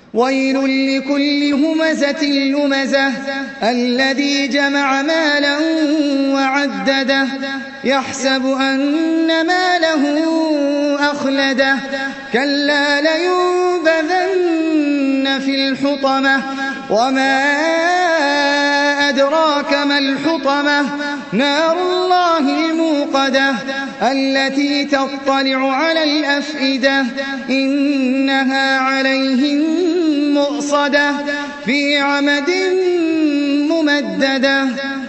ويل لكل همزة لمزة الذي جمع مالا وعدده يحسب أن ماله أخلده كلا لينبذن في الحطمة وما أدراك ما الحطمة نار الله الموقدة التي تطلع على الأفئدة إنها عليهم مؤصدة في عمد ممددة.